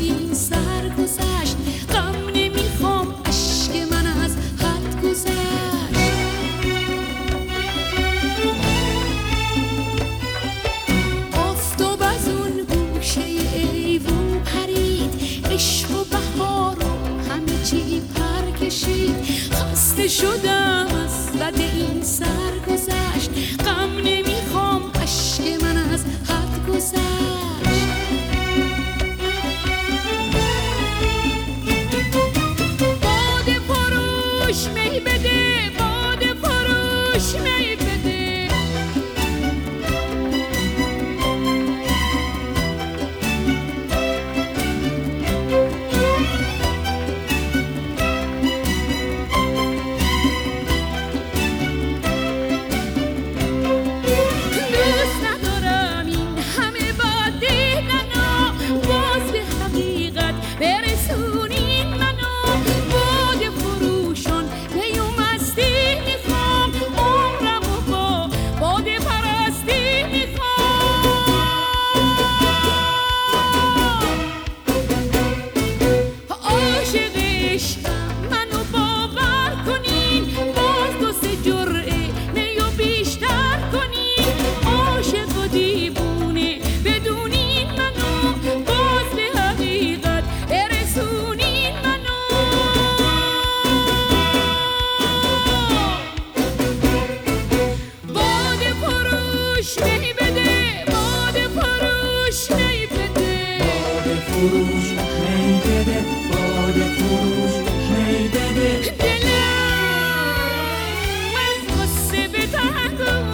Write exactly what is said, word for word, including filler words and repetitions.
این سر گذشت، غم نمیخوام اشک من از حد گذشت. آفتاب از اون گوشه ایوون پرید، عشق و بهار و همه چی پر کشید. خسته شدم از بد این سر گذشت، غم نمیخوام اشک من از حد گذشت. باده فروش می بده، باده فروش می بده. دوست ندارم این همه باده ننا، باز به حقیقت برسونین منو. باده فروشان می و مستی میخوام، عمرمو با باده پرستی میخوام. عاشق عشقم منو باور کنین، باز دو سه جرعه می و بیشتر کنین. عاشق و دیوونه بدونین منو، باز به حقیقت برسونین منو. باده فروش می بده، باده فروش می بده. باده فروش می بده، باده فروش می بده. دلم از غصه به تنگ